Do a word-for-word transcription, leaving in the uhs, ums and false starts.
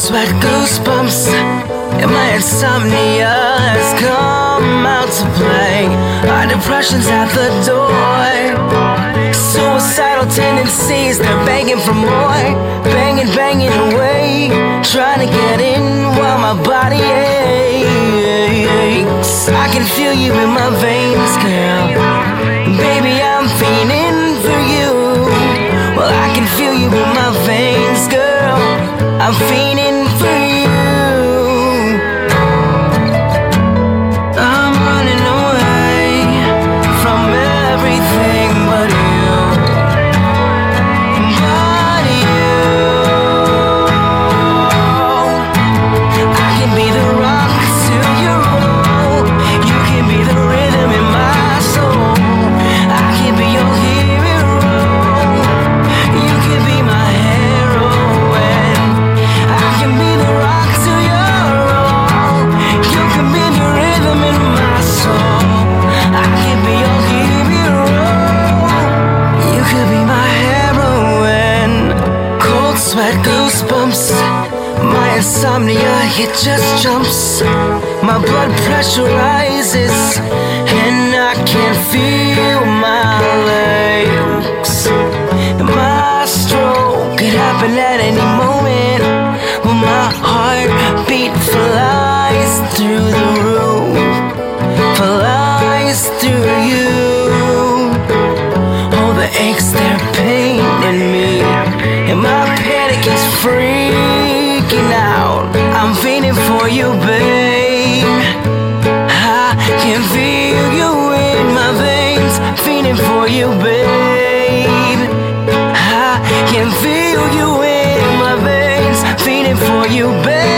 sweat, goosebumps, and my insomnia has come out to play. Our depression's at the door. Suicidal tendencies, they're begging for more. Banging, banging away, trying to get in while my body aches. I can feel you in my veins, girl. Baby, I'm fiending for you. Well, I can feel you in my veins, girl. I'm fiending for you. I'm running away from everything but you. But you. I can be the rock to your roll. You can be the rhythm in my soul. I can be your hero. You can be my heroine. I can be the rock to your roll. You can be the rhythm in my soul. I can be your hero. You could be my heroine. Cold sweat, goosebumps, my insomnia, it just jumps. My blood pressure rises, and I can't feel my legs. My stroke could happen at any moment. When my heartbeat flies through the roof, flies through you. All the aches, they're paining me, and my panic is freaking out. I'm fiending for you, babe. I can feel you in my veins, fiending for you, babe. I can feel you in my veins, fiending for you, babe.